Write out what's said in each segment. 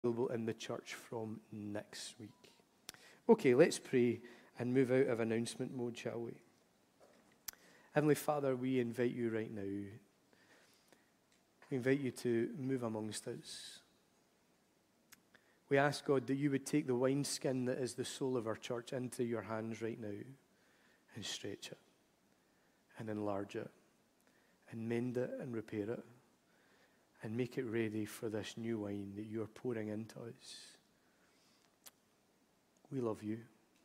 available in the church from next week. Okay, let's pray and move out of announcement mode, shall we? Heavenly Father, we invite you right now. We invite you to move amongst us. We ask, God, that you would take the wineskin that is the soul of our church into your hands right now and stretch it and enlarge it and mend it and repair it and make it ready for this new wine that you are pouring into us. We love you.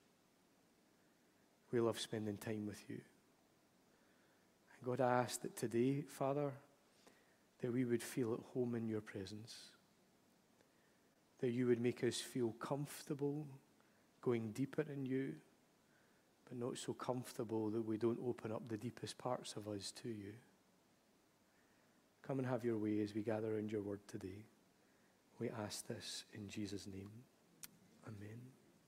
We love spending time with you. And God, I ask that today, Father, that we would feel at home in your presence. That you would make us feel comfortable going deeper in you, but not so comfortable that we don't open up the deepest parts of us to you. Come and have your way as we gather around your word today. We ask this in Jesus' name. Amen.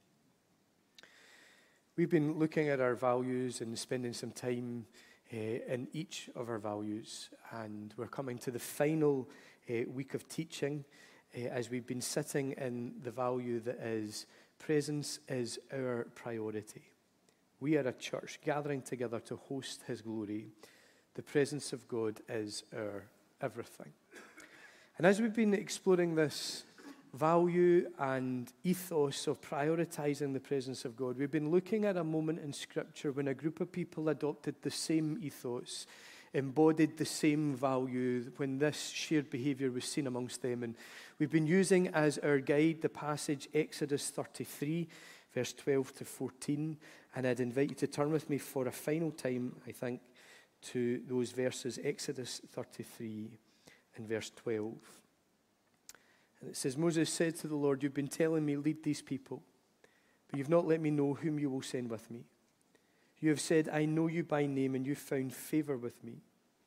We've been looking at our values and spending some time in each of our values, and we're coming to the final week of teaching as we've been sitting in the value that is presence is our priority. We are a church gathering together to host his glory. The presence of God is our everything. And as we've been exploring this value and ethos of prioritizing the presence of God, we've been looking at a moment in Scripture when a group of people adopted the same ethos, embodied the same value, when this shared behavior was seen amongst them. And we've been using as our guide the passage Exodus 33, verse 12 to 14. And I'd invite you to turn with me for a final time, I think, to those verses, Exodus 33 and verse 12. And it says, Moses said to the Lord, you've been telling me, lead these people, but you've not let me know whom you will send with me. You have said, I know you by name, and you've found favor with me.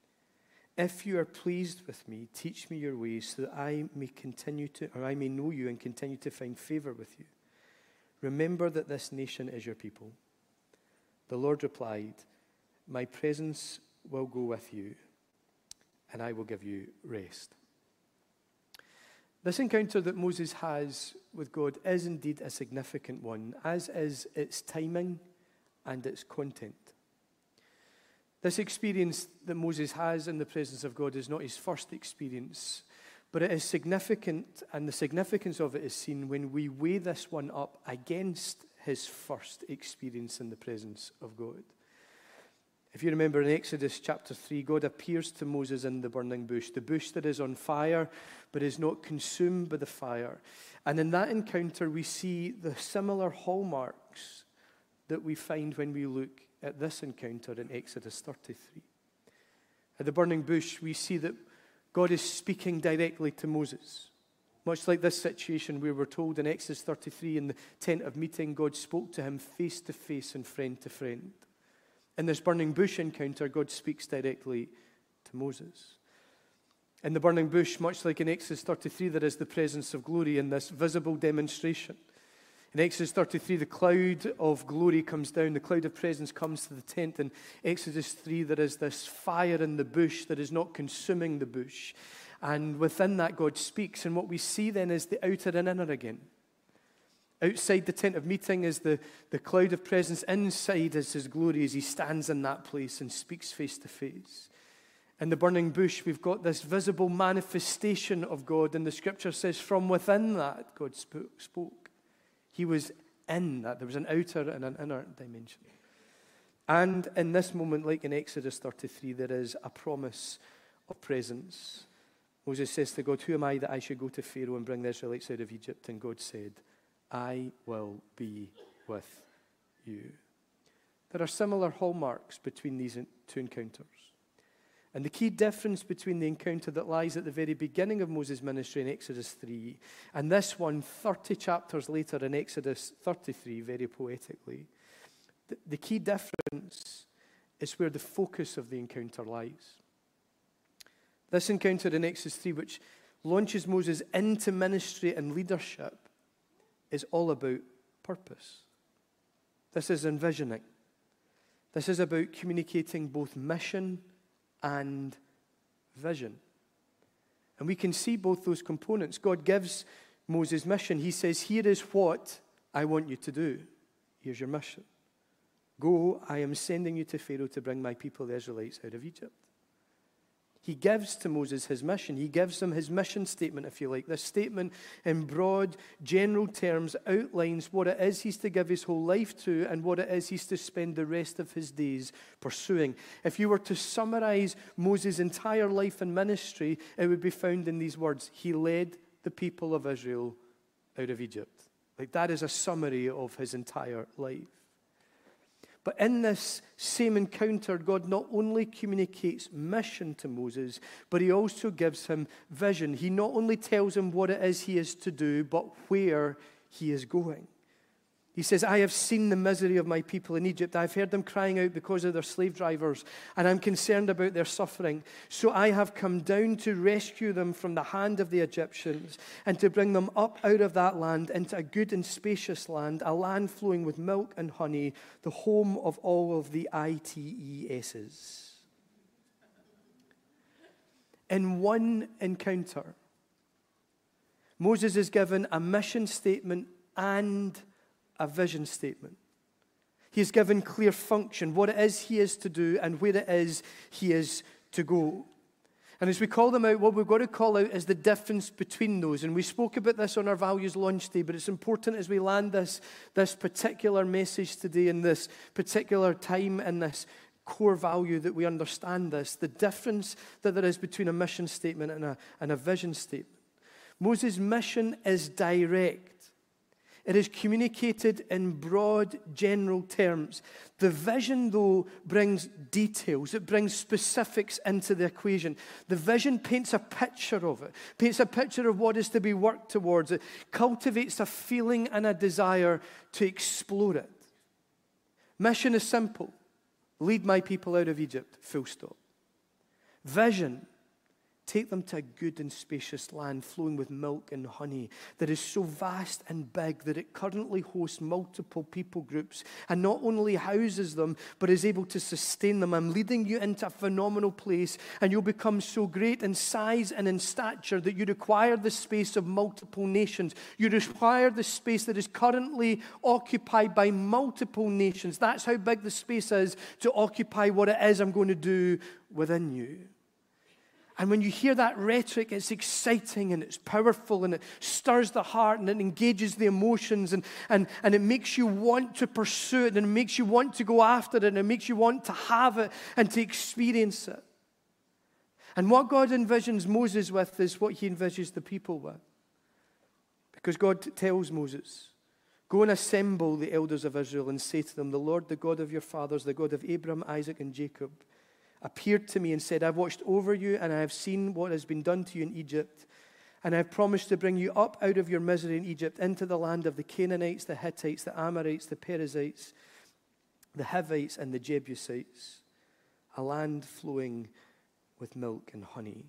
If you are pleased with me, teach me your ways, so that I may know you and continue to find favor with you. Remember that this nation is your people. The Lord replied, my presence will go with you, and I will give you rest. This encounter that Moses has with God is indeed a significant one, as is its timing and its content. This experience that Moses has in the presence of God is not his first experience, but it is significant, and the significance of it is seen when we weigh this one up against his first experience in the presence of God. If you remember in Exodus chapter 3, God appears to Moses in the burning bush, the bush that is on fire but is not consumed by the fire. And in that encounter, we see the similar hallmarks that we find when we look at this encounter in Exodus 33. At the burning bush, we see that God is speaking directly to Moses. Much like this situation where we're told in Exodus 33 in the tent of meeting, God spoke to him face to face and friend to friend. In this burning bush encounter, God speaks directly to Moses. In the burning bush, much like in Exodus 33, there is the presence of glory in this visible demonstration. In Exodus 33, the cloud of glory comes down, the cloud of presence comes to the tent. In Exodus 3, there is this fire in the bush that is not consuming the bush. And within that, God speaks. And what we see then is the outer and inner again. Outside the tent of meeting is the cloud of presence. Inside is his glory as he stands in that place and speaks face to face. In the burning bush, we've got this visible manifestation of God. And the scripture says from within that, God spoke. He was in that. There was an outer and an inner dimension. And in this moment, like in Exodus 33, there is a promise of presence. Moses says to God, who am I that I should go to Pharaoh and bring the Israelites out of Egypt? And God said, I will be with you. There are similar hallmarks between these two encounters. And the key difference between the encounter that lies at the very beginning of Moses' ministry in Exodus 3 and this one 30 chapters later in Exodus 33, very poetically, the key difference is where the focus of the encounter lies. This encounter in Exodus 3, which launches Moses into ministry and leadership, is all about purpose. This is envisioning. This is about communicating both mission and vision. And we can see both those components. God gives Moses' mission. He says, here is what I want you to do. Here's your mission. Go, I am sending you to Pharaoh to bring my people, the Israelites, out of Egypt. He gives to Moses his mission. He gives him his mission statement, if you like. This statement, in broad, general terms, outlines what it is he's to give his whole life to and what it is he's to spend the rest of his days pursuing. If you were to summarize Moses' entire life and ministry, it would be found in these words. He led the people of Israel out of Egypt. Like, that is a summary of his entire life. But in this same encounter, God not only communicates mission to Moses, but he also gives him vision. He not only tells him what it is he is to do, but where he is going. He says, I have seen the misery of my people in Egypt. I've heard them crying out because of their slave drivers, and I'm concerned about their suffering. So I have come down to rescue them from the hand of the Egyptians and to bring them up out of that land into a good and spacious land, a land flowing with milk and honey, the home of all of the ITESs. In one encounter, Moses is given a mission statement and a vision statement. He is given clear function, what it is he is to do and where it is he is to go. And as we call them out, what we've got to call out is the difference between those. And we spoke about this on our Values Launch Day, but it's important as we land this particular message today in this particular time in this core value that we understand this, the difference that there is between a mission statement and a vision statement. Moses' mission is direct. It is communicated in broad, general terms. The vision, though, brings details. It brings specifics into the equation. The vision paints a picture of it, paints a picture of what is to be worked towards. It cultivates a feeling and a desire to explore it. Mission is simple. Lead my people out of Egypt, full stop. Vision, take them to a good and spacious land flowing with milk and honey that is so vast and big that it currently hosts multiple people groups and not only houses them, but is able to sustain them. I'm leading you into a phenomenal place, and you'll become so great in size and in stature that you require the space of multiple nations. You require the space that is currently occupied by multiple nations. That's how big the space is to occupy what it is I'm going to do within you. And when you hear that rhetoric, it's exciting and it's powerful and it stirs the heart and it engages the emotions and it makes you want to pursue it and it makes you want to go after it and it makes you want to have it and to experience it. And what God envisions Moses with is what he envisions the people with. Because God tells Moses, go and assemble the elders of Israel and say to them, the Lord, the God of your fathers, the God of Abraham, Isaac, and Jacob, appeared to me and said, I've watched over you and I have seen what has been done to you in Egypt. And I've promised to bring you up out of your misery in Egypt into the land of the Canaanites, the Hittites, the Amorites, the Perizzites, the Hivites, and the Jebusites, a land flowing with milk and honey.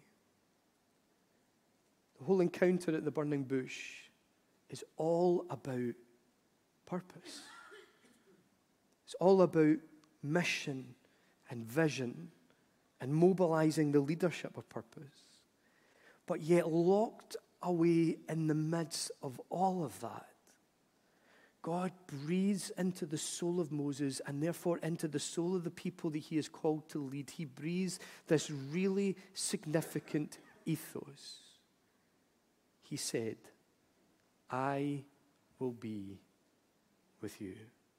The whole encounter at the burning bush is all about purpose. It's all about mission and vision and mobilizing the leadership of purpose. But yet locked away in the midst of all of that, God breathes into the soul of Moses and therefore into the soul of the people that he is called to lead. He breathes this really significant ethos. He said, I will be with you.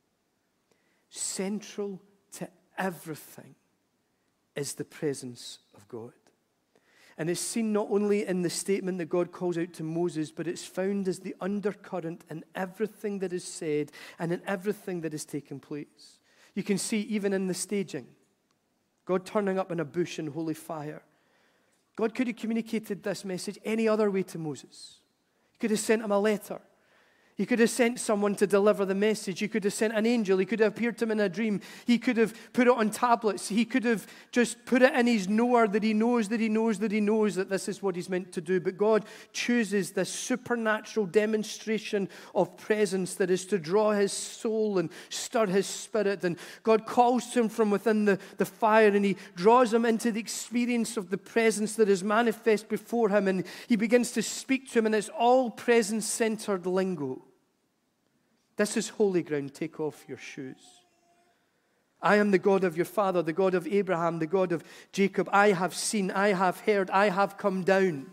Central to everything is the presence of God. And it's seen not only in the statement that God calls out to Moses, but it's found as the undercurrent in everything that is said and in everything that has taken place. You can see even in the staging, God turning up in a bush in holy fire. God could have communicated this message any other way to Moses. He could have sent him a letter. He He could have sent someone to deliver the message. He could have sent an angel. He could have appeared to him in a dream. He could have put it on tablets. He could have just put it in his knower that he knows that he knows that he knows that this is what he's meant to do. But God chooses this supernatural demonstration of presence that is to draw his soul and stir his spirit. And God calls to him from within the fire, and he draws him into the experience of the presence that is manifest before him. And he begins to speak to him, and it's all presence-centered lingo. This is holy ground. Take off your shoes. I am the God of your father, the God of Abraham, the God of Jacob. I have seen, I have heard, I have come down.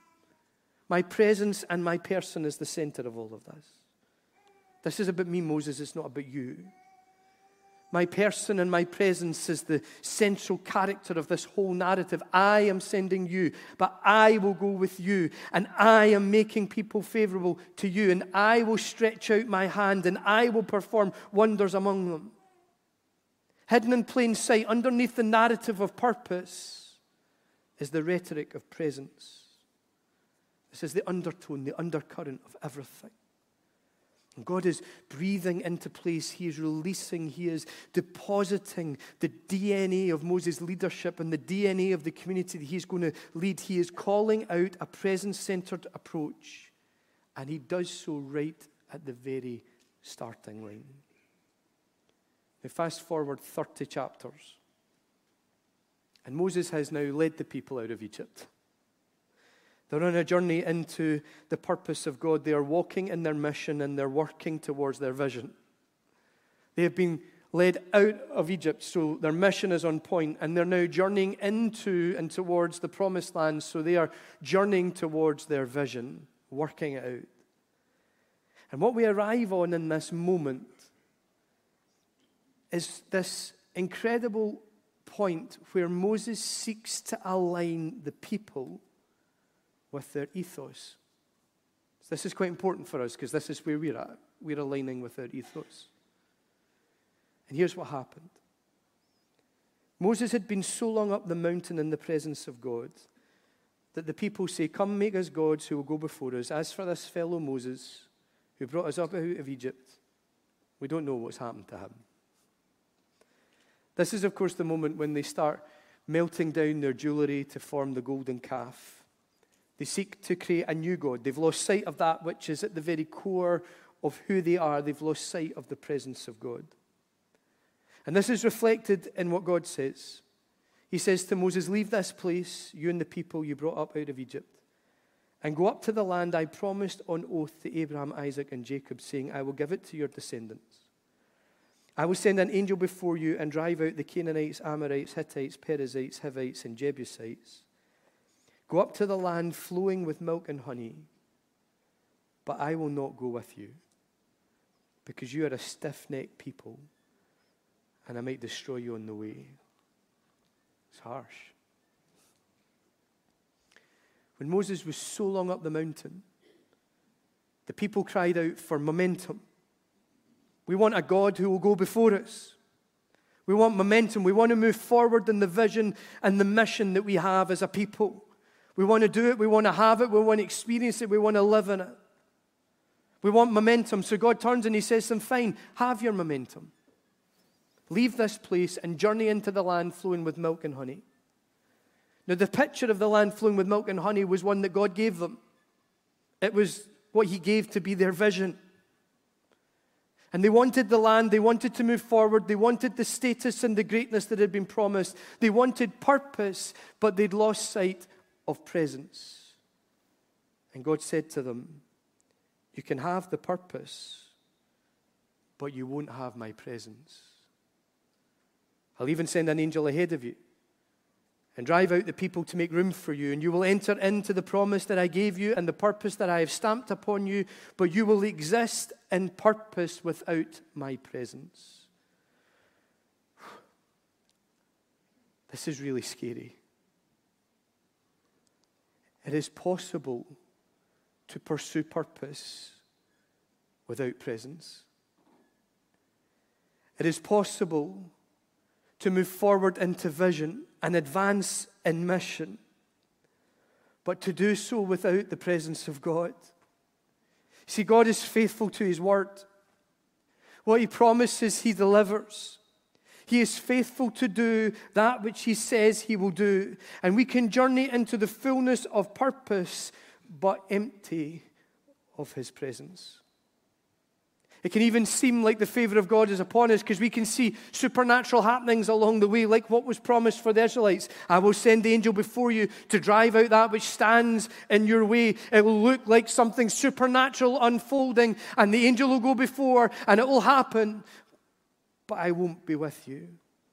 My presence and my person is the center of all of this. This is about me, Moses. It's not about you. My person and my presence is the central character of this whole narrative. I am sending you, but I will go with you, and I am making people favorable to you, and I will stretch out my hand, and I will perform wonders among them. Hidden in plain sight, underneath the narrative of purpose, is the rhetoric of presence. This is the undertone, the undercurrent of everything. And God is breathing into place. He is releasing. He is depositing the DNA of Moses' leadership and the DNA of the community that he's going to lead. He is calling out a presence-centered approach. And he does so right at the very starting line. Now fast forward 30 chapters. And Moses has now led the people out of Egypt. They're on a journey into the purpose of God. They are walking in their mission, and they're working towards their vision. They have been led out of Egypt, so their mission is on point, and they're now journeying into and towards the promised land, so they are journeying towards their vision, working it out. And what we arrive on in this moment is this incredible point where Moses seeks to align the people with their ethos. So this is quite important for us because this is where we're at. We're aligning with our ethos. And here's what happened. Moses had been so long up the mountain in the presence of God that the people say, "Come, make us gods who will go before us. As for this fellow Moses who brought us up out of Egypt, we don't know what's happened to him." This is, of course, the moment when they start melting down their jewelry to form the golden calf. They seek to create a new God. They've lost sight of that which is at the very core of who they are. They've lost sight of the presence of God. And this is reflected in what God says. He says to Moses, "Leave this place, you and the people you brought up out of Egypt, and go up to the land I promised on oath to Abraham, Isaac, and Jacob, saying, I will give it to your descendants. I will send an angel before you and drive out the Canaanites, Amorites, Hittites, Perizzites, Hivites, and Jebusites. Go up to the land flowing with milk and honey, but I will not go with you, because you are a stiff-necked people, and I might destroy you on the way." It's harsh. When Moses was so long up the mountain, the people cried out for momentum. We want a God who will go before us. We want momentum. We want to move forward in the vision and the mission that we have as a people. We want to do it. We want to have it. We want to experience it. We want to live in it. We want momentum. So God turns and he says to them, "Fine, have your momentum. Leave this place and journey into the land flowing with milk and honey." Now, the picture of the land flowing with milk and honey was one that God gave them. It was what he gave to be their vision. And they wanted the land. They wanted to move forward. They wanted the status and the greatness that had been promised. They wanted purpose, but they'd lost sight of presence. And God said to them, "You can have the purpose, but you won't have my presence. I'll even send an angel ahead of you and drive out the people to make room for you, and you will enter into the promise that I gave you and the purpose that I have stamped upon you, but you will exist in purpose without my presence." This is really scary. It is possible to pursue purpose without presence. It is possible to move forward into vision and advance in mission, but to do so without the presence of God. See, God is faithful to his word. What he promises, he delivers. He is faithful to do that which he says he will do. And we can journey into the fullness of purpose, but empty of his presence. It can even seem like the favor of God is upon us because we can see supernatural happenings along the way, like what was promised for the Israelites. I will send the angel before you to drive out that which stands in your way. It will look like something supernatural unfolding, and the angel will go before, and it will happen, but I won't be with you.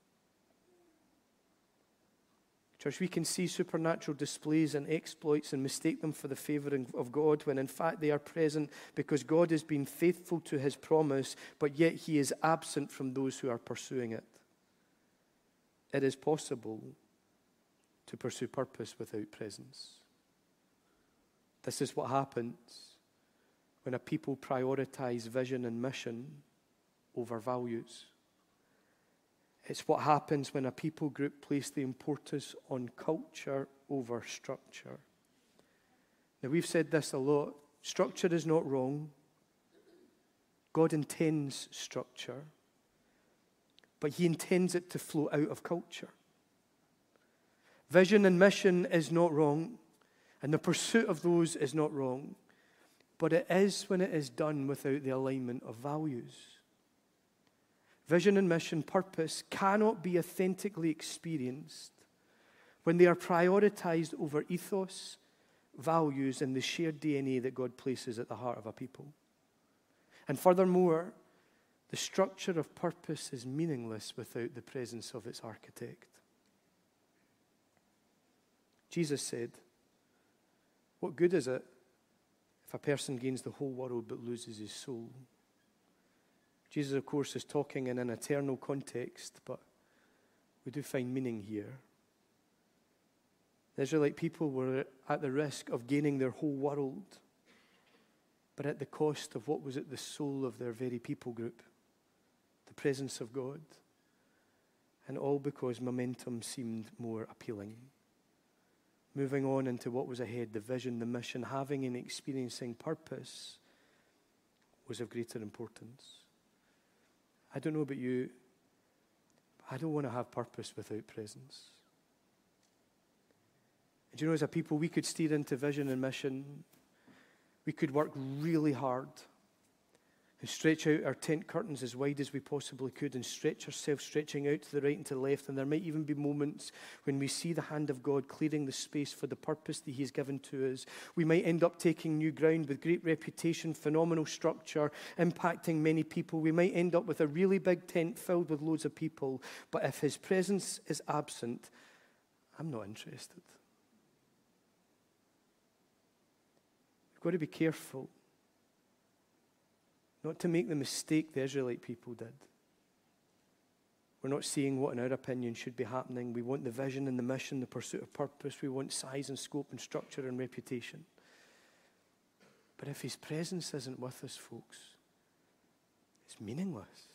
Church, we can see supernatural displays and exploits and mistake them for the favoring of God when in fact they are present because God has been faithful to his promise, but yet he is absent from those who are pursuing it. It is possible to pursue purpose without presence. This is what happens when a people prioritize vision and mission over values. It's what happens when a people group place the importance on culture over structure. Now, we've said this a lot. Structure is not wrong. God intends structure, but he intends it to flow out of culture. Vision and mission is not wrong, and the pursuit of those is not wrong, but it is when it is done without the alignment of values. Vision and mission, purpose, cannot be authentically experienced when they are prioritized over ethos, values, and the shared DNA that God places at the heart of a people. And furthermore, the structure of purpose is meaningless without the presence of its architect. Jesus said, "What good is it if a person gains the whole world but loses his soul?" Jesus, of course, is talking in an eternal context, but we do find meaning here. The Israelite people were at the risk of gaining their whole world, but at the cost of what was at the soul of their very people group, the presence of God, and all because momentum seemed more appealing. Moving on into what was ahead, the vision, the mission, having and experiencing purpose was of greater importance. I don't know about you, but I don't want to have purpose without presence. And you know, as a people, we could steer into vision and mission. We could work really hard and stretch out our tent curtains as wide as we possibly could and stretch ourselves, stretching out to the right and to the left. And there might even be moments when we see the hand of God clearing the space for the purpose that he has given to us. We might end up taking new ground with great reputation, phenomenal structure, impacting many people. We might end up with a really big tent filled with loads of people. But if his presence is absent, I'm not interested. We've got to be careful not to make the mistake the Israelite people did. We're not seeing what, in our opinion, should be happening. We want the vision and the mission, the pursuit of purpose. We want size and scope and structure and reputation. But if his presence isn't with us, folks, it's meaningless.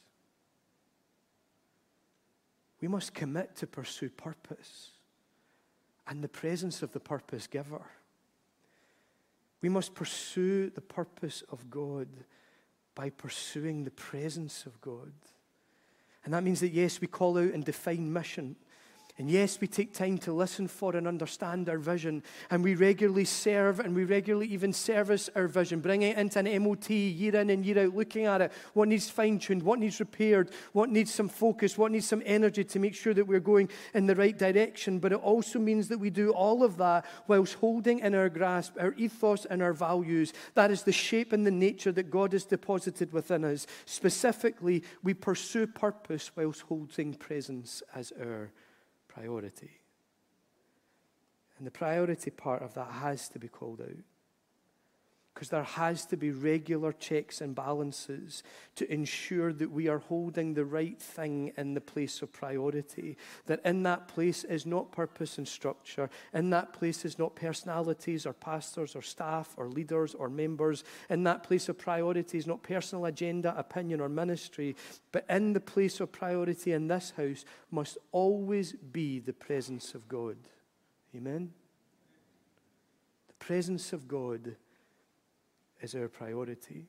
We must commit to pursue purpose and the presence of the purpose giver. We must pursue the purpose of God by pursuing the presence of God. And that means that, yes, we call out and define mission. And yes, we take time to listen for and understand our vision. And we regularly serve and we regularly even service our vision, bringing it into an MOT year in and year out, looking at it, what needs fine-tuned, what needs repaired, what needs some focus, what needs some energy to make sure that we're going in the right direction. But it also means that we do all of that whilst holding in our grasp our ethos and our values. That is the shape and the nature that God has deposited within us. Specifically, we pursue purpose whilst holding presence as our priority. And the priority part of that has to be called out. Because there has to be regular checks and balances to ensure that we are holding the right thing in the place of priority. That in that place is not purpose and structure. In that place is not personalities or pastors or staff or leaders or members. In that place of priority is not personal agenda, opinion, or ministry. But in the place of priority in this house must always be the presence of God. Amen? The presence of God is our priority.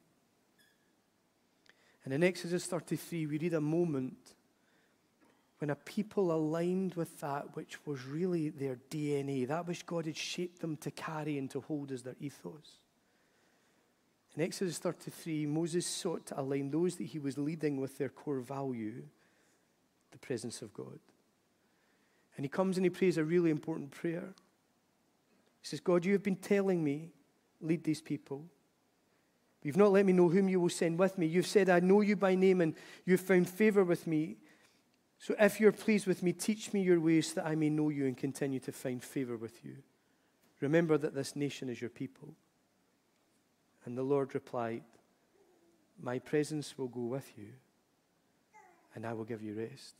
And in Exodus 33, we read a moment when a people aligned with that which was really their DNA, that which God had shaped them to carry and to hold as their ethos. In Exodus 33, Moses sought to align those that he was leading with their core value, the presence of God. And he comes and he prays a really important prayer. He says, God, you have been telling me, lead these people. You've not let me know whom you will send with me. You've said, I know you by name and you've found favor with me. So if you're pleased with me, teach me your ways so that I may know you and continue to find favor with you. Remember that this nation is your people. And the Lord replied, my presence will go with you and I will give you rest.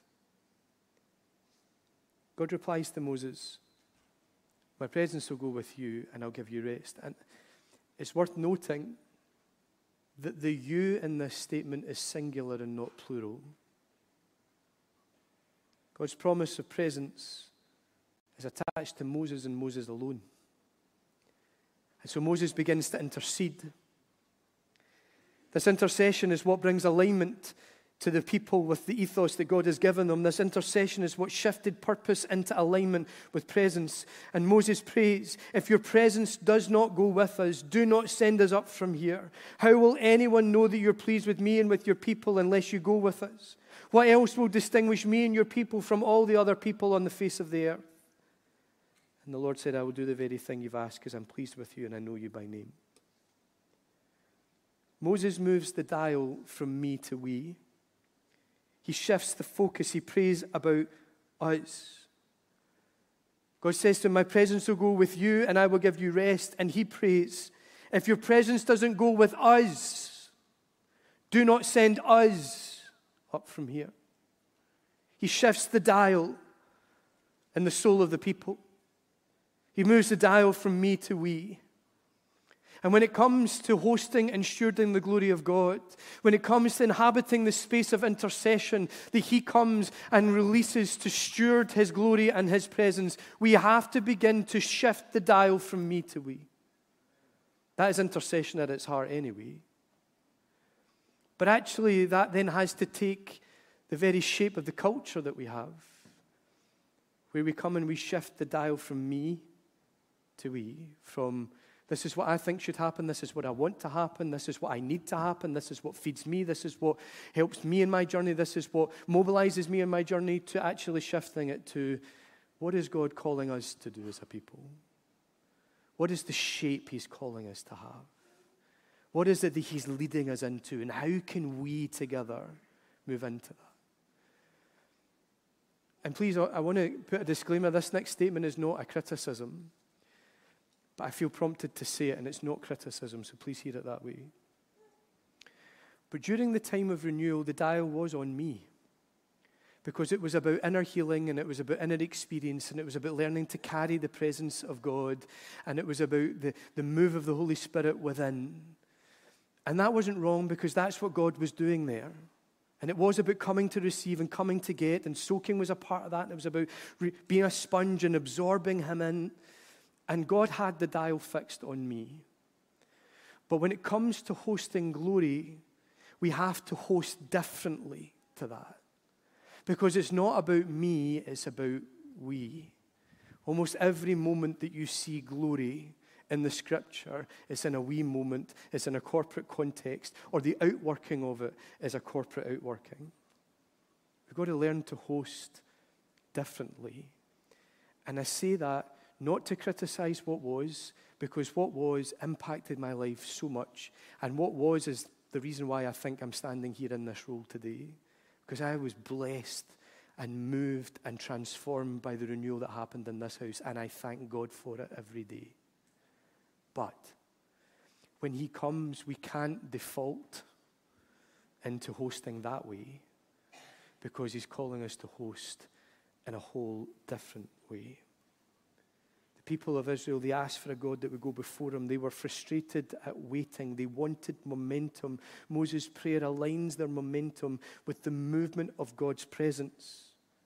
God replies to Moses, my presence will go with you and I'll give you rest. And it's worth noting that the you in this statement is singular and not plural. God's promise of presence is attached to Moses and Moses alone. And so Moses begins to intercede. This intercession is what brings alignment to the people with the ethos that God has given them. This intercession is what shifted purpose into alignment with presence. And Moses prays, if your presence does not go with us, do not send us up from here. How will anyone know that you're pleased with me and with your people unless you go with us? What else will distinguish me and your people from all the other people on the face of the earth? And the Lord said, I will do the very thing you've asked because I'm pleased with you and I know you by name. Moses moves the dial from me to we. He shifts the focus. He prays about us. God says to him, my presence will go with you and I will give you rest. And he prays, if your presence doesn't go with us, do not send us up from here. He shifts the dial in the soul of the people. He moves the dial from me to we. And when it comes to hosting and stewarding the glory of God, when it comes to inhabiting the space of intercession that he comes and releases to steward his glory and his presence, we have to begin to shift the dial from me to we. That is intercession at its heart anyway. But actually, that then has to take the very shape of the culture that we have, where we come and we shift the dial from me to we, from this is what I think should happen, this is what I want to happen, this is what I need to happen, this is what feeds me, this is what helps me in my journey, this is what mobilizes me in my journey, to actually shifting it to what is God calling us to do as a people? What is the shape he's calling us to have? What is it that he's leading us into? And how can we together move into that? And please, I want to put a disclaimer. This next statement is not a criticism. But I feel prompted to say it, and it's not criticism, so please hear it that way. But during the time of renewal, the dial was on me. Because it was about inner healing, and it was about inner experience, and it was about learning to carry the presence of God, and it was about the move of the Holy Spirit within. And that wasn't wrong, because that's what God was doing there. And it was about coming to receive and coming to get, and soaking was a part of that, and it was about being a sponge and absorbing him in. And God had the dial fixed on me. But when it comes to hosting glory, we have to host differently to that. Because it's not about me, it's about we. Almost every moment that you see glory in the scripture, it's in a we moment, it's in a corporate context, or the outworking of it is a corporate outworking. We've got to learn to host differently. And I say that not to criticize what was, because what was impacted my life so much. And what was is the reason why I think I'm standing here in this role today. Because I was blessed and moved and transformed by the renewal that happened in this house. And I thank God for it every day. But when he comes, we can't default into hosting that way, because he's calling us to host in a whole different way. The people of Israel, they asked for a God that would go before them. They were frustrated at waiting. They wanted momentum. Moses' prayer aligns their momentum with the movement of God's presence.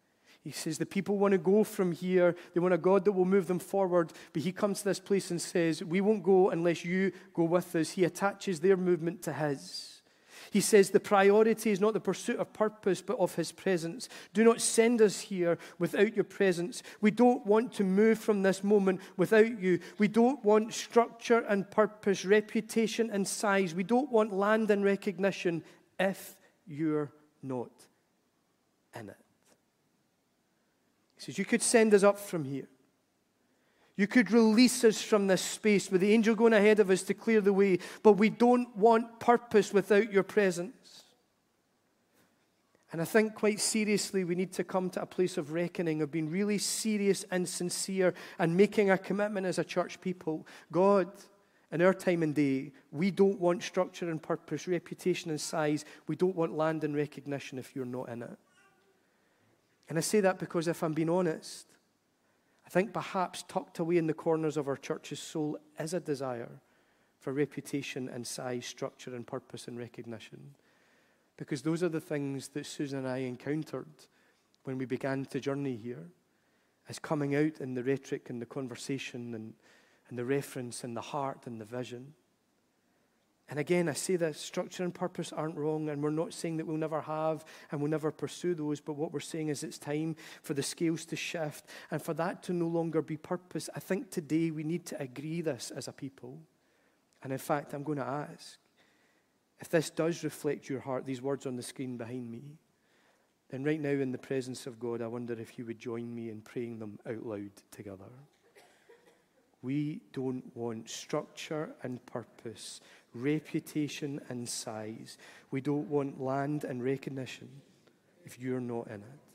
He says the people want to go from here. They want a God that will move them forward. But he comes to this place and says, we won't go unless you go with us. He attaches their movement to his. He says the priority is not the pursuit of purpose, but of his presence. Do not send us here without your presence. We don't want to move from this moment without you. We don't want structure and purpose, reputation and size. We don't want land and recognition if you're not in it. He says, you could send us up from here. You could release us from this space with the angel going ahead of us to clear the way, but we don't want purpose without your presence. And I think quite seriously we need to come to a place of reckoning, of being really serious and sincere and making a commitment as a church people. God, in our time and day, we don't want structure and purpose, reputation and size. We don't want land and recognition if you're not in it. And I say that because if I'm being honest, I think perhaps tucked away in the corners of our church's soul is a desire for reputation and size, structure and purpose and recognition. Because those are the things that Susan and I encountered when we began to journey here, as coming out in the rhetoric and the conversation and the reference and the heart and the vision. And again, I say that structure and purpose aren't wrong, and we're not saying that we'll never have and we'll never pursue those, but what we're saying is it's time for the scales to shift and for that to no longer be purpose. I think today we need to agree this as a people. And in fact, I'm going to ask, if this does reflect your heart, these words on the screen behind me, then right now in the presence of God, I wonder if you would join me in praying them out loud together. We don't want structure and purpose, reputation and size. We don't want land and recognition if you're not in it.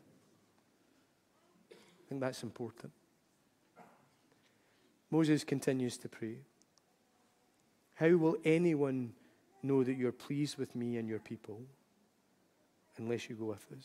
I think that's important. Moses continues to pray. How will anyone know that you're pleased with me and your people unless you go with us?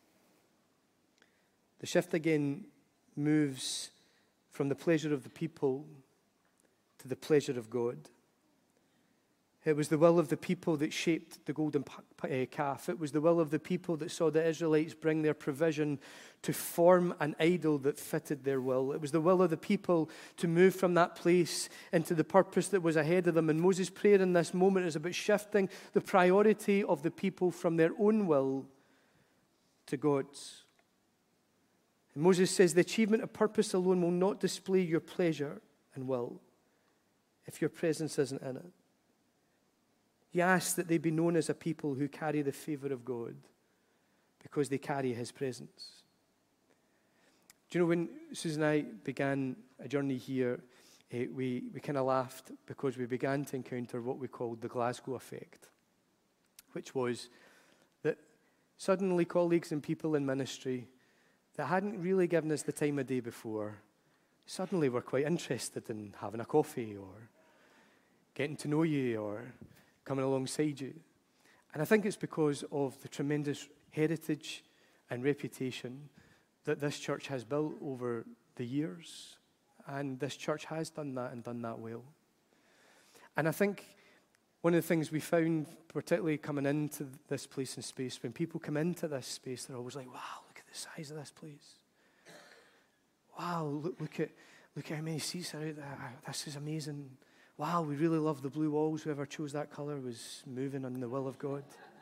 The shift again moves from the pleasure of the people to the pleasure of God. It was the will of the people that shaped the golden calf. It was the will of the people that saw the Israelites bring their provision to form an idol that fitted their will. It was the will of the people to move from that place into the purpose that was ahead of them. And Moses' prayer in this moment is about shifting the priority of the people from their own will to God's. And Moses says, the achievement of purpose alone will not display your pleasure and will if your presence isn't in it. He asks that they be known as a people who carry the favor of God because they carry his presence. Do you know, when Susan and I began a journey here, we kind of laughed because we began to encounter what we called the Glasgow effect, which was that suddenly colleagues and people in ministry that hadn't really given us the time of day before suddenly were quite interested in having a coffee or getting to know you or coming alongside you. And I think it's because of the tremendous heritage and reputation that this church has built over the years. And this church has done that and done that well. And I think one of the things we found, particularly coming into this place and space, when people come into this space, they're always like, wow, look at the size of this place. Wow, look at how many seats are out there. This is amazing. Wow, we really love the blue walls. Whoever chose that color was moving on the will of God.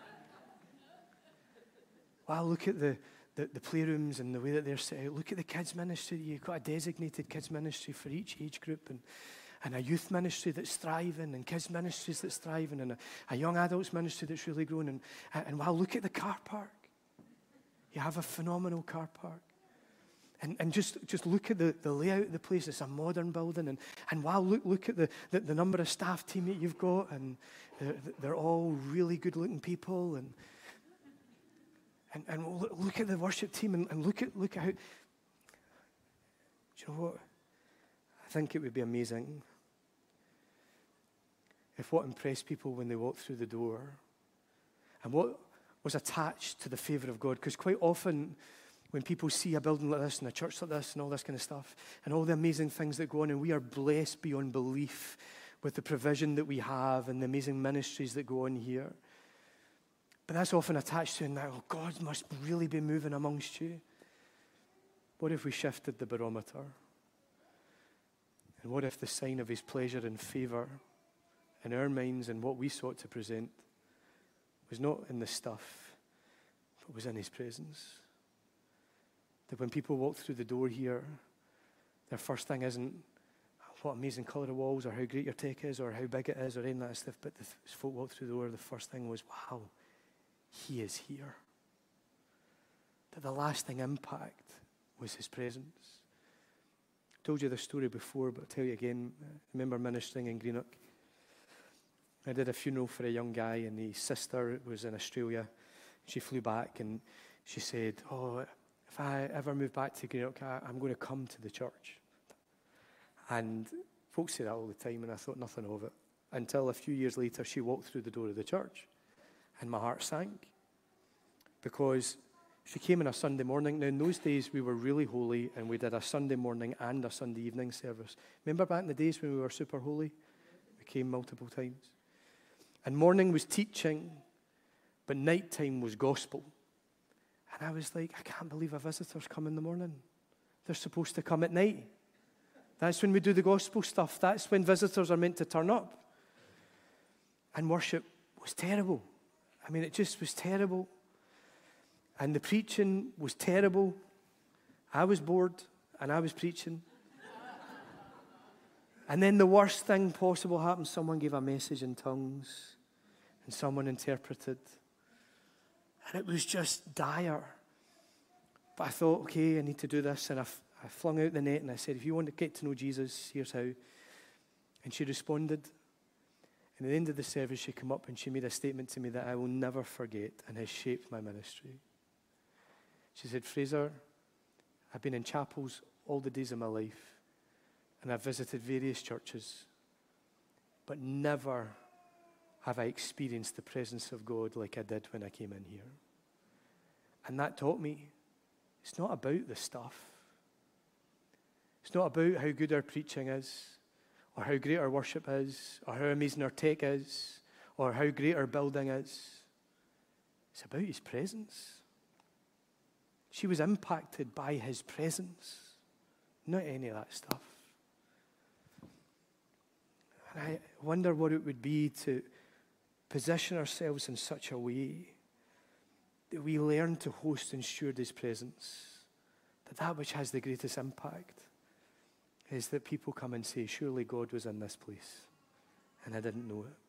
Wow, look at the playrooms and the way that they're set out. Look at the kids ministry. You've got a designated kids ministry for each age group and a youth ministry that's thriving and kids ministries that's thriving and a young adults ministry that's really growing. And wow, look at the car park. You have a phenomenal car park. And just look at the layout of the place. It's a modern building. And wow, look at the number of staff team that you've got. And they're all really good-looking people. And look at the worship team. And look at how... Do you know what? I think it would be amazing if what impressed people when they walked through the door and what was attached to the favor of God. Because quite often, when people see a building like this and a church like this and all this kind of stuff and all the amazing things that go on, and we are blessed beyond belief with the provision that we have and the amazing ministries that go on here. But that's often attached to, now, God must really be moving amongst you. What if we shifted the barometer? And what if the sign of his pleasure and favor in our minds and what we sought to present was not in the stuff, but was in his presence? That when people walk through the door here, their first thing isn't what amazing colour of walls or how great your tech is or how big it is or any of that stuff, but as folk walk through the door, the first thing was, wow, he is here. That the lasting impact was his presence. I told you this story before, but I'll tell you again. I remember ministering in Greenock. I did a funeral for a young guy, and his sister was in Australia. She flew back, and she said, oh, if I ever move back to Greenock, I'm going to come to the church. And folks say that all the time, and I thought nothing of it. Until a few years later, she walked through the door of the church, and my heart sank. Because she came on a Sunday morning. Now, in those days, we were really holy, and we did a Sunday morning and a Sunday evening service. Remember back in the days when we were super holy? We came multiple times. And morning was teaching, but nighttime was gospel. And I was like, I can't believe a visitor's come in the morning. They're supposed to come at night. That's when we do the gospel stuff. That's when visitors are meant to turn up. And worship was terrible. I mean, it just was terrible. And the preaching was terrible. I was bored, and I was preaching. And then the worst thing possible happened. Someone gave a message in tongues, and someone interpreted. And it was just dire. But I thought, okay, I need to do this. And I flung out the net, and I said, if you want to get to know Jesus, here's how. And she responded. And at the end of the service, she came up and she made a statement to me that I will never forget and has shaped my ministry. She said, Fraser, I've been in chapels all the days of my life, and I've visited various churches, but never have I experienced the presence of God like I did when I came in here. And that taught me, it's not about the stuff. It's not about how good our preaching is, or how great our worship is, or how amazing our tech is, or how great our building is. It's about his presence. She was impacted by his presence, not any of that stuff. And I wonder what it would be to position ourselves in such a way that we learn to host and steward his presence, that which has the greatest impact is that people come and say, surely God was in this place, and I didn't know it.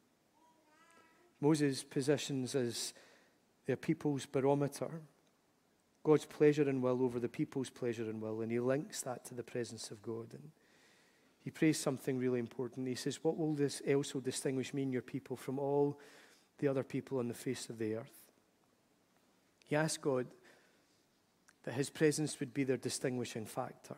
Moses positions as their people's barometer, God's pleasure and will over the people's pleasure and will, and he links that to the presence of God. And he prays something really important. He says, what will this also distinguish me and your people from all the other people on the face of the earth? He asked God that his presence would be their distinguishing factor.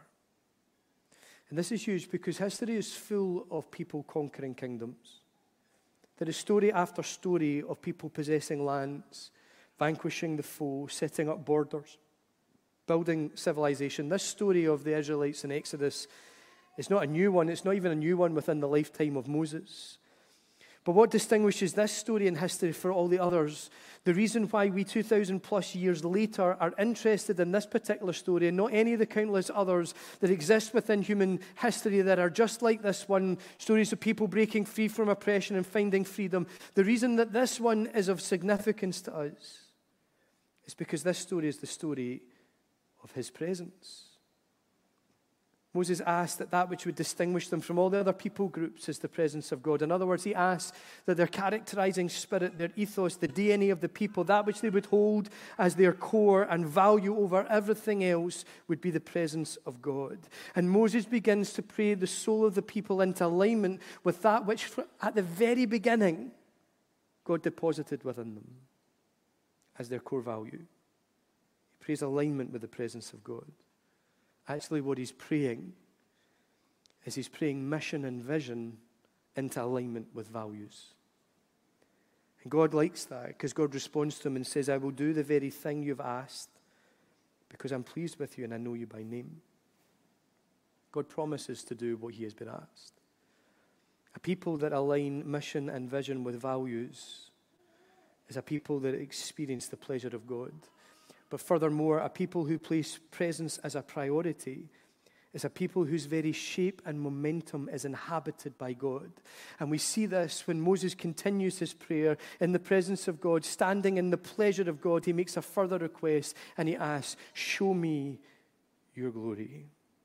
And this is huge because history is full of people conquering kingdoms. There is story after story of people possessing lands, vanquishing the foe, setting up borders, building civilization. This story of the Israelites in Exodus is not a new one. It's not even a new one within the lifetime of Moses. But what distinguishes this story in history for all the others, the reason why we 2,000 plus years later are interested in this particular story and not any of the countless others that exist within human history that are just like this one, stories of people breaking free from oppression and finding freedom, the reason that this one is of significance to us is because this story is the story of his presence. Moses asked that which would distinguish them from all the other people groups is the presence of God. In other words, he asked that their characterizing spirit, their ethos, the DNA of the people, that which they would hold as their core and value over everything else would be the presence of God. And Moses begins to pray the soul of the people into alignment with that which at the very beginning God deposited within them as their core value. He prays alignment with the presence of God. Actually, what he's praying is he's praying mission and vision into alignment with values. And God likes that because God responds to him and says, I will do the very thing you've asked because I'm pleased with you and I know you by name. God promises to do what he has been asked. A people that align mission and vision with values is a people that experience the pleasure of God. but furthermore, a people who place presence as a priority is a people whose very shape and momentum is inhabited by God. And we see this when Moses continues his prayer in the presence of God, standing in the pleasure of God. He makes a further request and he asks, show me your glory.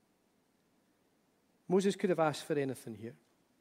Moses could have asked for anything here.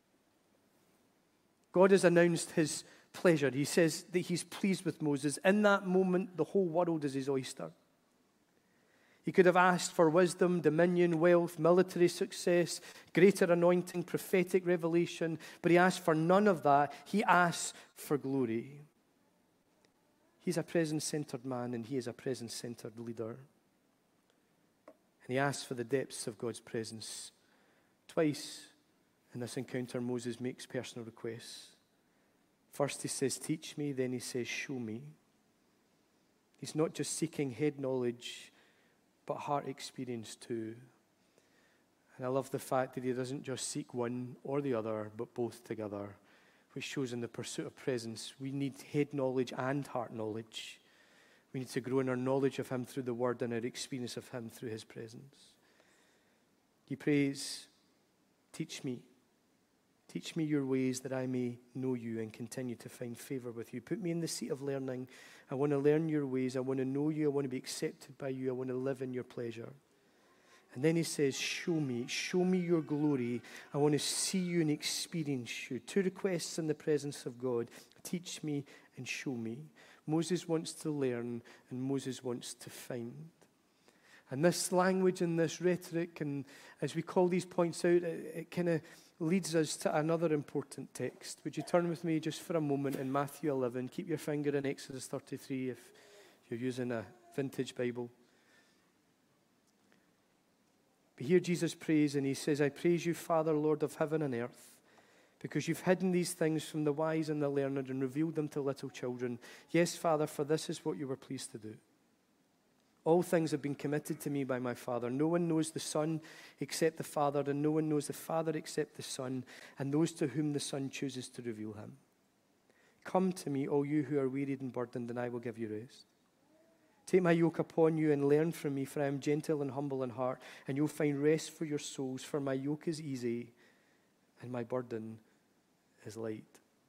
God has announced his pleasure. He says that he's pleased with Moses. In that moment, the whole world is his oyster. He could have asked for wisdom, dominion, wealth, military success, greater anointing, prophetic revelation, but he asked for none of that. He asked for glory. He's a presence-centered man, and he is a presence-centered leader. And he asked for the depths of God's presence. Twice in this encounter, Moses makes personal requests. First he says, teach me, then he says, show me. He's not just seeking head knowledge, but heart experience too. And I love the fact that he doesn't just seek one or the other, but both together, which shows in the pursuit of presence, we need head knowledge and heart knowledge. We need to grow in our knowledge of him through the word and our experience of him through his presence. He prays, teach me your ways that I may know you and continue to find favor with you. Put me in the seat of learning. I want to learn your ways. I want to know you. I want to be accepted by you. I want to live in your pleasure. And then he says, show me your glory. I want to see you and experience you. Two requests in the presence of God. Teach me and show me. Moses wants to learn and Moses wants to find. And this language and this rhetoric, and as we call these points out, it kind of leads us to another important text. Would you turn with me just for a moment in Matthew 11? Keep your finger in Exodus 33 if you're using a vintage Bible. But here Jesus prays, and he says, I praise you, Father, Lord of heaven and earth, because you've hidden these things from the wise and the learned and revealed them to little children. Yes, Father, for this is what you were pleased to do. All things have been committed to me by my Father. No one knows the Son except the Father, and no one knows the Father except the Son, and those to whom the Son chooses to reveal him. Come to me, all you who are wearied and burdened, and I will give you rest. Take my yoke upon you and learn from me, for I am gentle and humble in heart, and you'll find rest for your souls, for my yoke is easy and my burden is light.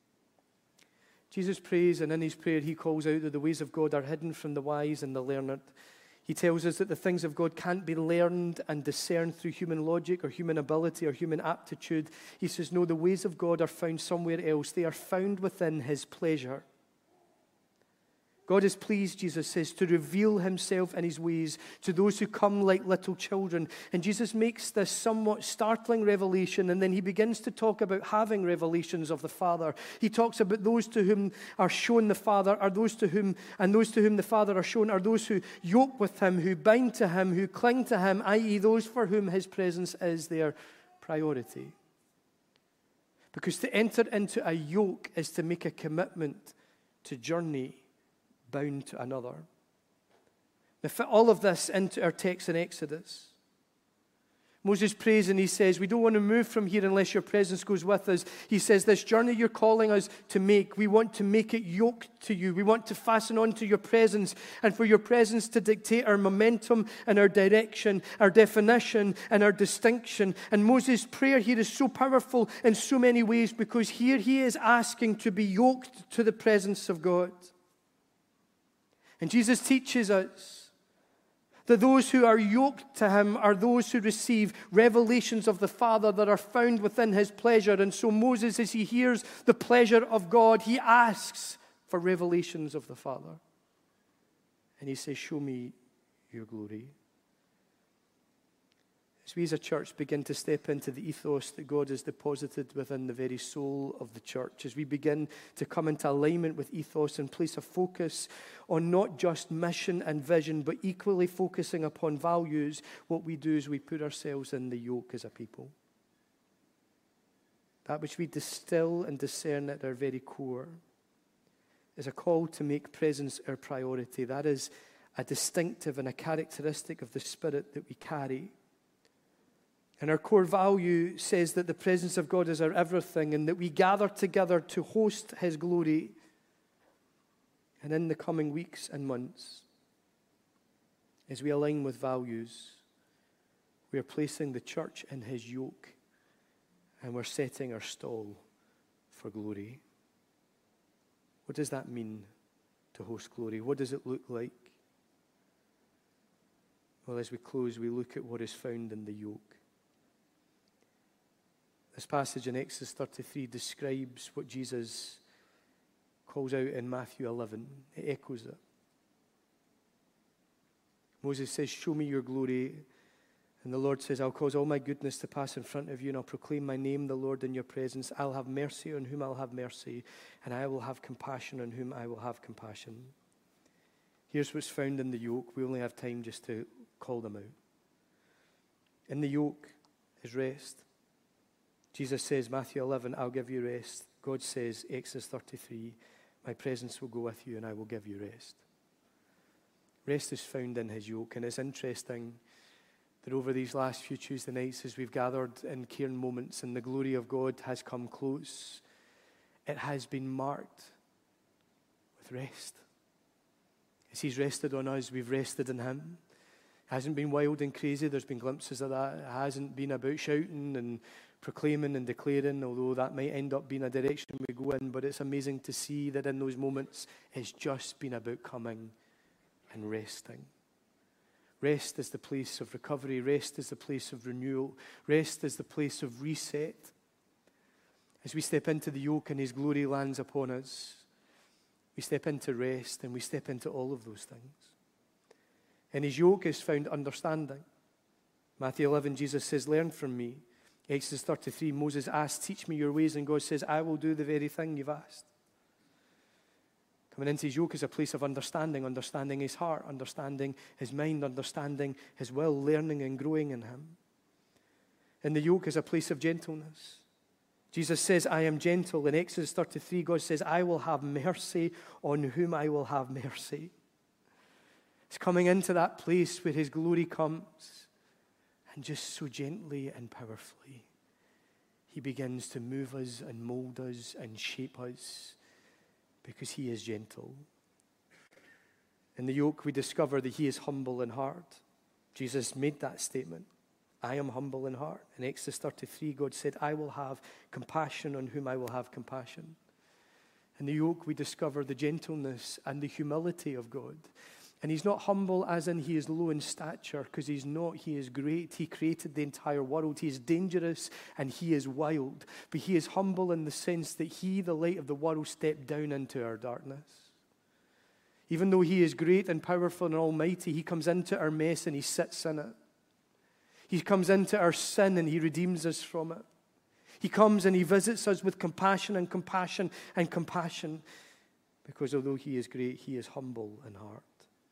Jesus prays, and in his prayer he calls out that the ways of God are hidden from the wise and the learned. He tells us that the things of God can't be learned and discerned through human logic or human ability or human aptitude. He says, no, the ways of God are found somewhere else. They are found within his pleasure. God is pleased, Jesus says, to reveal himself and his ways to those who come like little children. And Jesus makes this somewhat startling revelation, and then he begins to talk about having revelations of the Father. He talks about those to whom are shown the Father are those to whom the Father are shown are those who yoke with him, who bind to him, who cling to him, i.e. those for whom his presence is their priority. Because to enter into a yoke is to make a commitment to journey bound to another. Now fit all of this into our text in Exodus. Moses prays and he says, we don't want to move from here unless your presence goes with us. He says, this journey you're calling us to make, we want to make it yoked to you. We want to fasten on to your presence, and for your presence to dictate our momentum and our direction, our definition and our distinction. And Moses' prayer here is so powerful in so many ways, because here he is asking to be yoked to the presence of God. And Jesus teaches us that those who are yoked to him are those who receive revelations of the Father that are found within his pleasure. And so Moses, as he hears the pleasure of God, he asks for revelations of the Father. And he says, show me your glory. As we as a church begin to step into the ethos that God has deposited within the very soul of the church, as we begin to come into alignment with ethos and place a focus on not just mission and vision, but equally focusing upon values, what we do is we put ourselves in the yoke as a people. That which we distill and discern at our very core is a call to make presence our priority. That is a distinctive and a characteristic of the Spirit that we carry. And our core value says that the presence of God is our everything, and that we gather together to host his glory. And in the coming weeks and months, as we align with values, we are placing the church in his yoke, and we're setting our stall for glory. What does that mean to host glory? What does it look like? Well, as we close, we look at what is found in the yoke. This passage in Exodus 33 describes what Jesus calls out in Matthew 11. It echoes it. Moses says, "Show me your glory." And the Lord says, "I'll cause all my goodness to pass in front of you, and I'll proclaim my name, the Lord, in your presence. I'll have mercy on whom I'll have mercy, and I will have compassion on whom I will have compassion." Here's what's found in the yoke. We only have time just to call them out. In the yoke is rest. Jesus says, Matthew 11, "I'll give you rest." God says, Exodus 33, "My presence will go with you, and I will give you rest." Rest is found in his yoke, and it's interesting that over these last few Tuesday nights, as we've gathered in Cairn Moments and the glory of God has come close, it has been marked with rest. As he's rested on us, we've rested in him. It hasn't been wild and crazy. There's been glimpses of that. It hasn't been about shouting and proclaiming and declaring, although that might end up being a direction we go in. But it's amazing to see that in those moments, it's just been about coming and resting. Rest is the place of recovery. Rest is the place of renewal. Rest is the place of reset. As we step into the yoke and his glory lands upon us, we step into rest and we step into all of those things. In his yoke is found understanding. Matthew 11, Jesus says, "Learn from me." Exodus 33, Moses asked, "Teach me your ways," and God says, "I will do the very thing you've asked." Coming into his yoke is a place of understanding his heart, understanding his mind, understanding his will, learning and growing in him. And the yoke is a place of gentleness. Jesus says, "I am gentle." In Exodus 33, God says, "I will have mercy on whom I will have mercy." It's coming into that place where his glory comes, and just so gently and powerfully, he begins to move us and mold us and shape us, because he is gentle. In the yoke, we discover that he is humble in heart. Jesus made that statement. "I am humble in heart." In Exodus 33, God said, "I will have compassion on whom I will have compassion." In the yoke, we discover the gentleness and the humility of God. And he's not humble as in he is low in stature, because he's not. He is great. He created the entire world. He is dangerous and he is wild. But he is humble in the sense that he, the light of the world, stepped down into our darkness. Even though he is great and powerful and almighty, he comes into our mess and he sits in it. He comes into our sin and he redeems us from it. He comes and he visits us with compassion and compassion and compassion, because although he is great, he is humble in heart.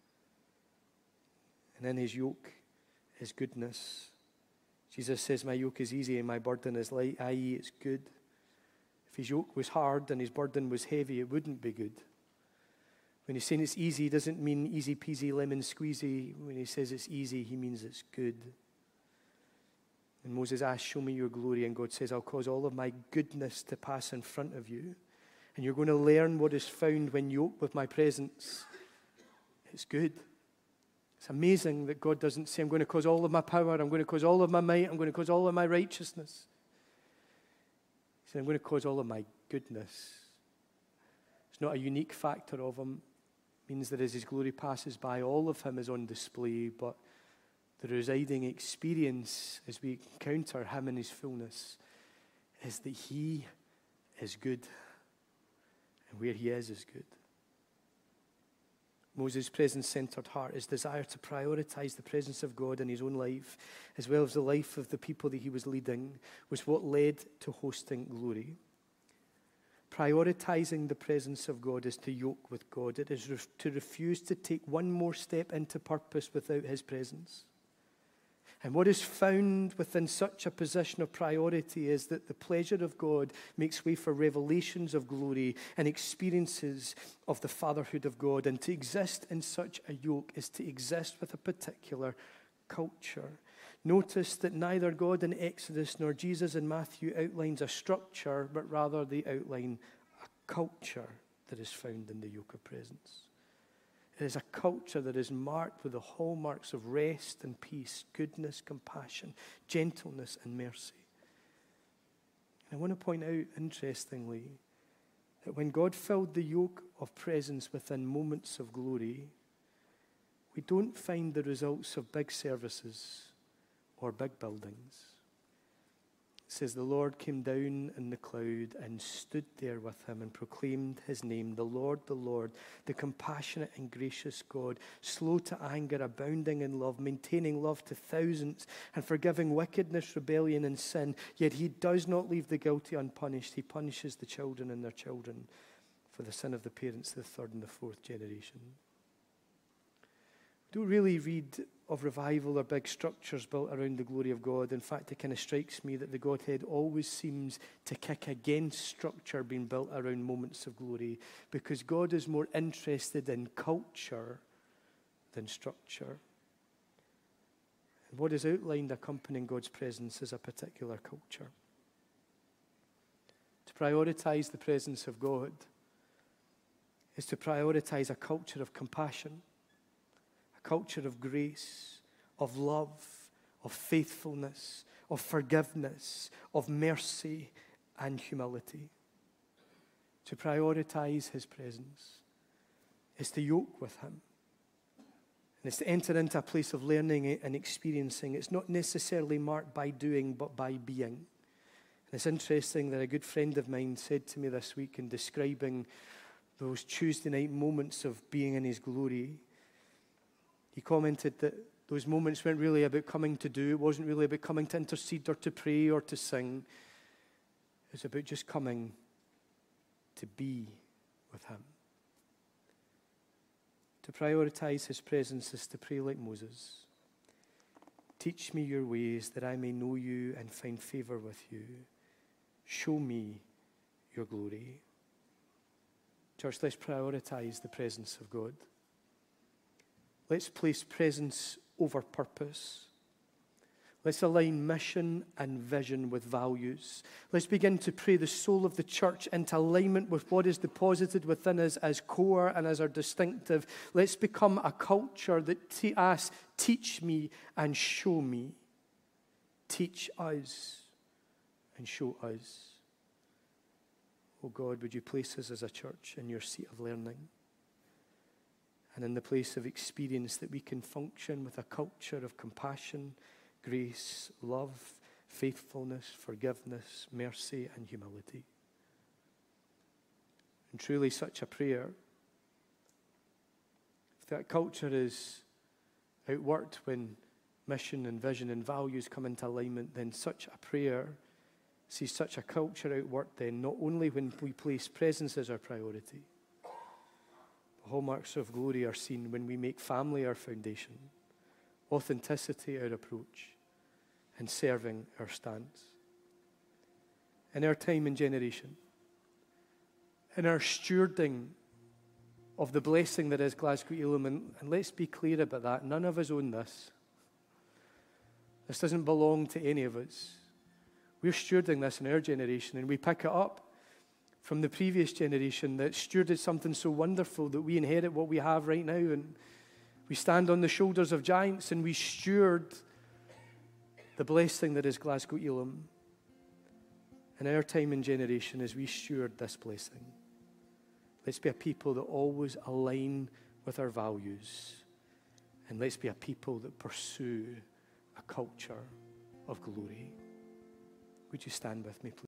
And in his yoke is goodness. Jesus says, "My yoke is easy and my burden is light," i.e. it's good. If his yoke was hard and his burden was heavy, it wouldn't be good. When he's saying it's easy, he doesn't mean easy peasy lemon squeezy. When he says it's easy, he means it's good. And Moses asks, "Show me your glory," and God says, "I'll cause all of my goodness to pass in front of you. And you're going to learn what is found when yoked with my presence. It's good." It's amazing that God doesn't say, "I'm going to cause all of my power, I'm going to cause all of my might, I'm going to cause all of my righteousness." He said, "I'm going to cause all of my goodness." It's not a unique factor of him. It means that as his glory passes by, all of him is on display, but the residing experience as we encounter him in his fullness is that he is good, and where he is good. Moses' presence-centered heart, his desire to prioritize the presence of God in his own life, as well as the life of the people that he was leading, was what led to hosting glory. Prioritizing the presence of God is to yoke with God. It is to refuse to take one more step into purpose without his presence. And what is found within such a position of priority is that the pleasure of God makes way for revelations of glory and experiences of the fatherhood of God. And to exist in such a yoke is to exist with a particular culture. Notice that neither God in Exodus nor Jesus in Matthew outlines a structure, but rather they outline a culture that is found in the yoke of presence. It is a culture that is marked with the hallmarks of rest and peace, goodness, compassion, gentleness, and mercy. And I want to point out, interestingly, that when God filled the yoke of presence within moments of glory, we don't find the results of big services or big buildings. It says the Lord came down in the cloud and stood there with him and proclaimed his name, the Lord, the compassionate and gracious God, slow to anger, abounding in love, maintaining love to thousands, and forgiving wickedness, rebellion, and sin. Yet he does not leave the guilty unpunished. He punishes the children and their children for the sin of the parents, the third and the fourth generation. We don't really read of revival or big structures built around the glory of God. In fact, it kind of strikes me that the Godhead always seems to kick against structure being built around moments of glory, because God is more interested in culture than structure. And what is outlined accompanying God's presence is a particular culture. To prioritize the presence of God is to prioritize a culture of compassion, a culture of grace, of love, of faithfulness, of forgiveness, of mercy and humility. To prioritize his presence is to yoke with him. And it's to enter into a place of learning and experiencing. It's not necessarily marked by doing, but by being. And it's interesting that a good friend of mine said to me this week in describing those Tuesday night moments of being in his glory, he commented that those moments weren't really about coming to do. It wasn't really about coming to intercede or to pray or to sing. It was about just coming to be with him. To prioritize his presence is to pray like Moses. Teach me your ways that I may know you and find favor with you. Show me your glory. Church, let's prioritize the presence of God. Let's place presence over purpose. Let's align mission and vision with values. Let's begin to pray the soul of the church into alignment with what is deposited within us as core and as our distinctive. Let's become a culture that asks, teach me and show me. Teach us and show us. Oh God, would you place us as a church in your seat of learning? And in the place of experience, that we can function with a culture of compassion, grace, love, faithfulness, forgiveness, mercy, and humility. And truly such a prayer, if that culture is outworked when mission and vision and values come into alignment, then such a prayer sees such a culture outworked then, not only when we place presence as our priority. Hallmarks of glory are seen when we make family our foundation, authenticity our approach, and serving our stance. In our time and generation, in our stewarding of the blessing that is Glasgow Elim, and let's be clear about that, none of us own this. This doesn't belong to any of us. We're stewarding this in our generation, and we pick it up from the previous generation that stewarded something so wonderful that we inherit what we have right now, and we stand on the shoulders of giants and we steward the blessing that is Glasgow Elim. In our time and generation, as we steward this blessing, let's be a people that always align with our values, and let's be a people that pursue a culture of glory. Would you stand with me, please?